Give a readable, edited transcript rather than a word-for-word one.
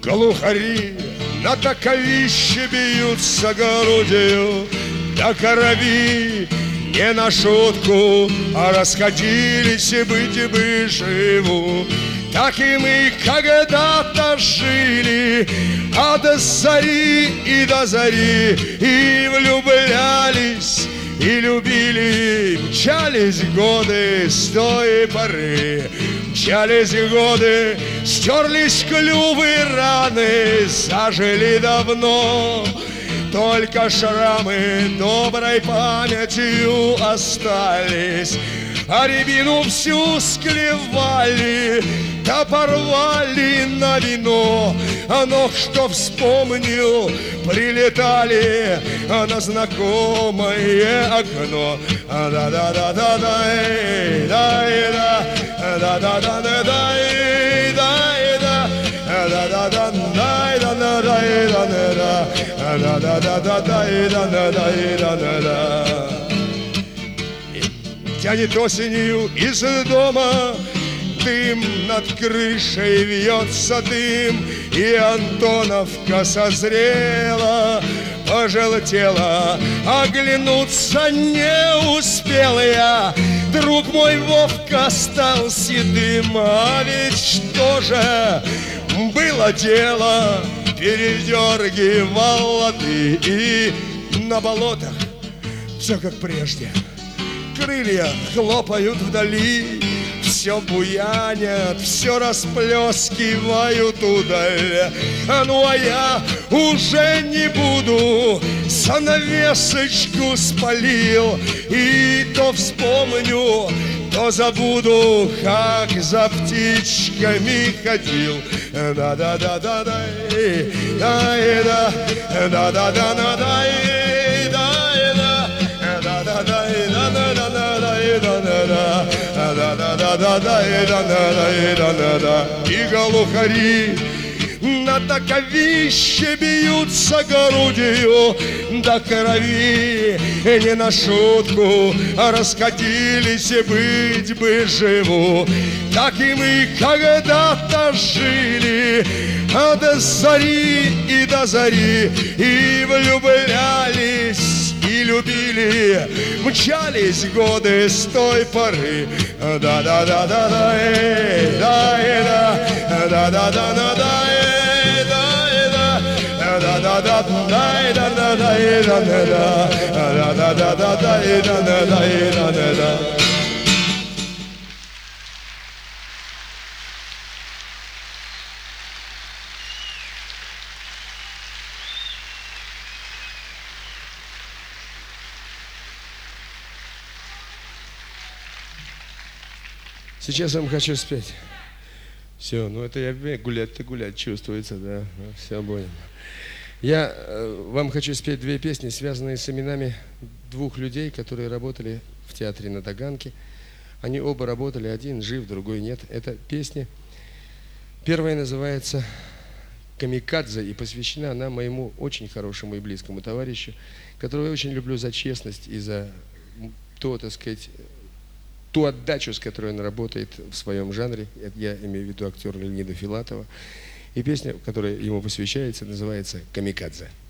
Глухари на таковище бьются грудью до крови, не на шутку, а расходились быть бы живу. Так и мы когда-то жили от зари и до зари, и влюблялись, и любили. Мчались годы с той поры, мчались годы, стерлись клювы раны, зажили давно. Только шрамы доброй памятью остались, а рябину всю склевали, да порвали на вино. Но что вспомнил, прилетали на знакомое окно. Тянет осенью из дома дым, над крышей вьется дым, и Антоновка созрела, пожелтела, оглянуться не успел я. Друг мой Вовка стал седым, а ведь что же было дело, передергивал лады, и на болотах все как прежде. Крылья хлопают вдали, все буянят, все расплескивают удаль. Ну а я уже не буду, занавесочку спалил, и то вспомню, то забуду, как за птичками ходил. Да-да-да-да-да, да-да-да, да-да-да-да-да, и глухари на таковище бьются грудью до крови, не на шутку, а расходились быть бы живу. Так и мы когда-то жили от зари и до зари, и влюблялись, и любили, мчались годы с той поры. Да-да-да-да-да, да-да, да-да-да-да-да, да-да-да-да-да. Сейчас я вам хочу спеть. Все, ну это я гулять-то гулять чувствуется, да, все будем. Я вам хочу спеть две песни, связанные с именами двух людей, которые работали в театре на Таганке. Они оба работали, один жив, другой нет. Это песни. Первая называется «Камикадзе», и посвящена она моему очень хорошему и близкому товарищу, которого я очень люблю за честность и за то, так сказать, ту отдачу, с которой он работает в своем жанре. Я имею в виду актера Леонида Филатова. И песня, которая ему посвящается, называется «Камикадзе».